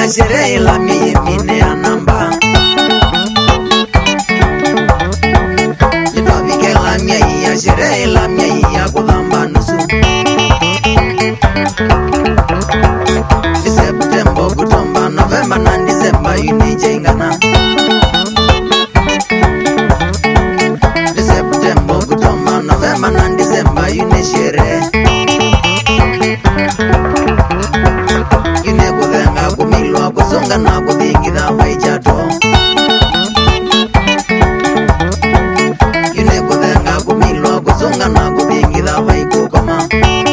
ya sherehe la mine ya namba Nitwavike la mie ya sherehe la mie ya kuthamba nusu September kutomba November na December yunijengana September kutomba November na December yunishere Yune kuthenga kumilwa kusunga na kuthingitha waichato Yune kuthenga kumilwa kusunga na kuthingitha waikukoma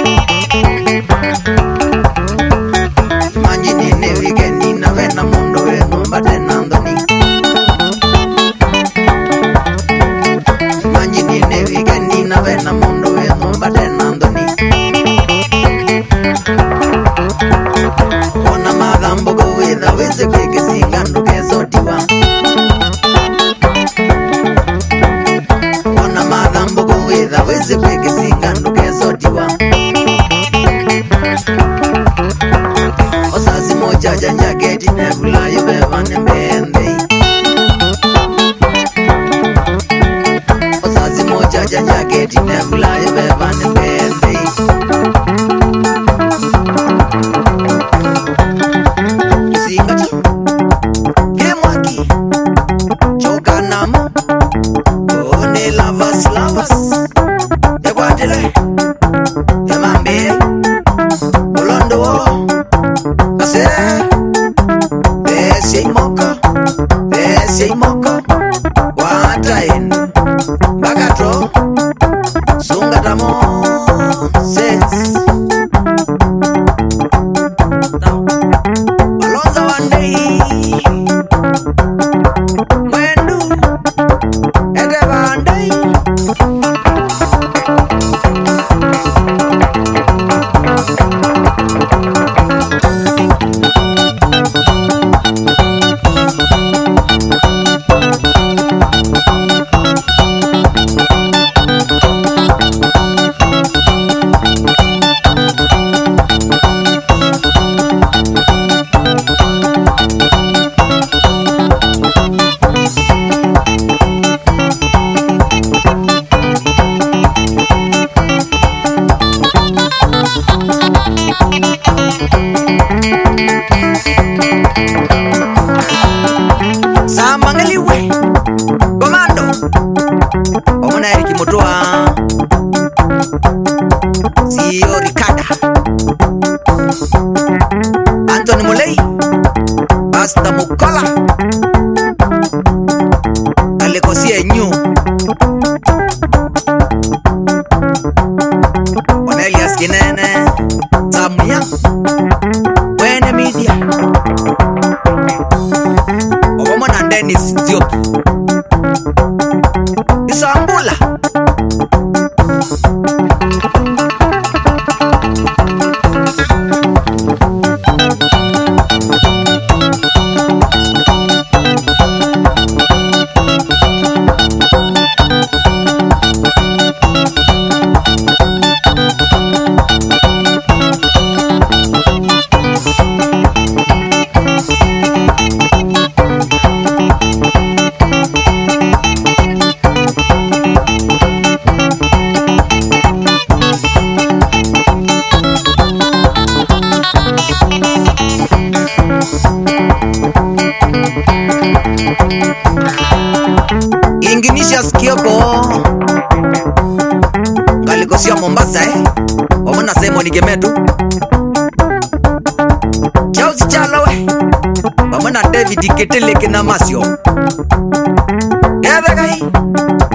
Manjini wikendi na vena mundo wenu mbate na ndoni Manjini wikendi na vena mundo wenu mbate na ndoni Ona madhambo kuwitha wese kwekisinga nduke sotiwa Ona madhambo kuwitha wese kwekisinga nduke sotiwa Osasi moja janja geti nebula yubevane mbende Osasi moja janja geti nebula yubevane mbende Singati Kemwaki Chokanamo One lavas Ekwatile Emambe Olondo wo Kase Bese imoko Watainu Bakato Sungatamo Sense Alonza one day Mwendu Ede one day Samangaliwe Komando Omuna Eriki Mutua CEO Rikada Anthony Mulei Basta Mukola Alekosie Nyu Onelias Kinene Samuya Wene Media Omona Dennis Diop Isambula Inginishas Kioko Galikosia Mombasa Omona semo nigemetu Chausi chalawe Omona David Keteleke na Masio Ebegai